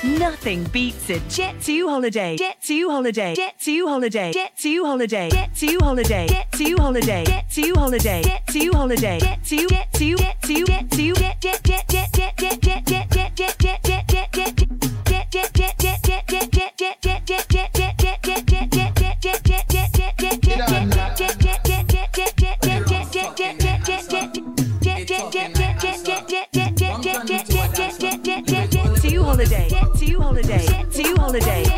Nothing beats a Jet2 holiday. Jet2 holiday. Jet2 holiday. Jet2 holiday. Jet2 holiday. Jet2 holiday. Jet2 holiday. Jet2 holiday. Jet2 Jet2 Jet2 Jet2 Jet Jet Jet Jet Jet Jet Jet Jet Jet Jet Jet Jet Jet Jet2 holiday. Jet2 holiday. Jet2 holiday.